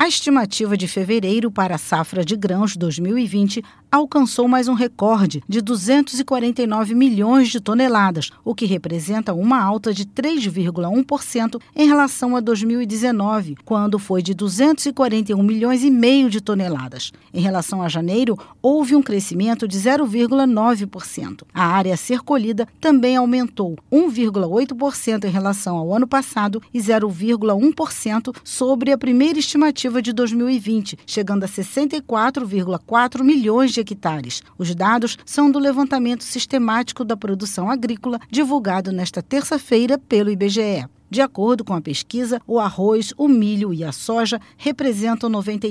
A estimativa de fevereiro para a safra de grãos 2020 alcançou mais um recorde de 249 milhões de toneladas, o que representa uma alta de 3,1% em relação a 2019, quando foi de 241 milhões e meio de toneladas. Em relação a janeiro, houve um crescimento de 0,9%. A área a ser colhida também aumentou 1,8% em relação ao ano passado e 0,1% sobre a primeira estimativa de 2020, chegando a 64,4 milhões de hectares. Os dados são do levantamento sistemático da produção agrícola, divulgado nesta terça-feira pelo IBGE. De acordo com a pesquisa, o arroz, o milho e a soja representam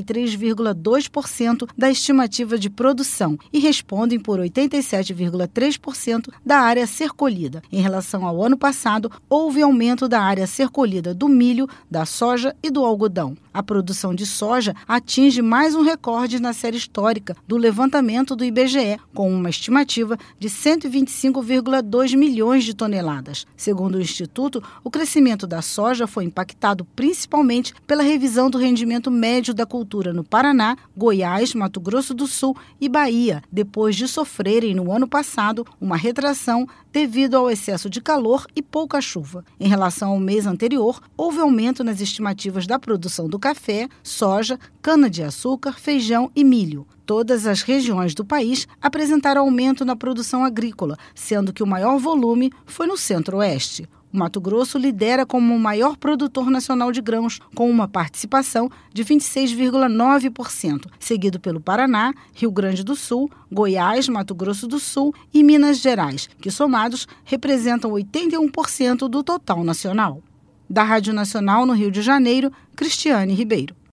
93,2% da estimativa de produção e respondem por 87,3% da área a ser colhida. Em relação ao ano passado, houve aumento da área a ser colhida do milho, da soja e do algodão. A produção de soja atinge mais um recorde na série histórica do levantamento do IBGE, com uma estimativa de 125,2 milhões de toneladas. Segundo o Instituto, o crescimento da soja foi impactado principalmente pela revisão do rendimento médio da cultura no Paraná, Goiás, Mato Grosso do Sul e Bahia, depois de sofrerem no ano passado uma retração devido ao excesso de calor e pouca chuva. Em relação ao mês anterior, houve aumento nas estimativas da produção do café, soja, cana-de-açúcar, feijão e milho. Todas as regiões do país apresentaram aumento na produção agrícola, sendo que o maior volume foi no Centro-Oeste. O Mato Grosso lidera como o maior produtor nacional de grãos, com uma participação de 26,9%, seguido pelo Paraná, Rio Grande do Sul, Goiás, Mato Grosso do Sul e Minas Gerais, que somados representam 81% do total nacional. Da Rádio Nacional no Rio de Janeiro, Cristiane Ribeiro.